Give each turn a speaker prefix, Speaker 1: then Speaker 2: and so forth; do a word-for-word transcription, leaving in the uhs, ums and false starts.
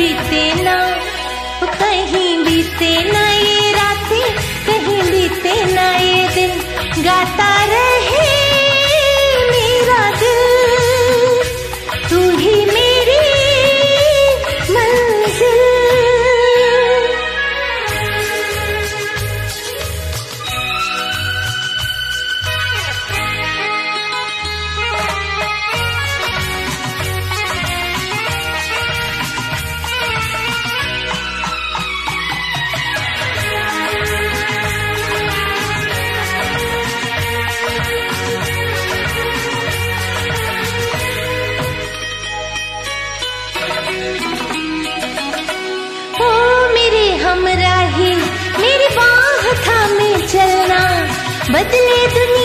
Speaker 1: बीते ना, कहीं बीते ना ये रातें, कहीं बीते ना ये दिन, गाता रहे मेरा दिल, तू ही मेरी मंजिल। हमराही मेरी बाह थामे चलना, बदले दुनिया